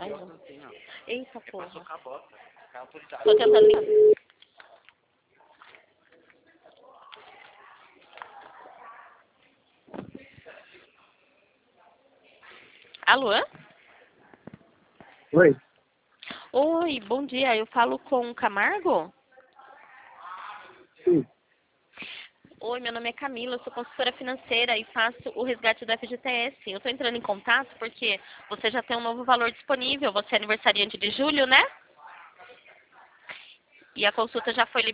Mais um. Assim, ó. Eita, Passou porra. com a bota. A autoridade. Tô tentando ligar. Alô? Oi. Oi, bom dia. Eu falo com o Camargo? Sim. Oi, meu nome é Camila, eu sou consultora financeira e faço o resgate do FGTS. Eu estou entrando em contato porque você já tem um novo valor disponível. Você é aniversariante de julho, né? E a consulta já foi liberada.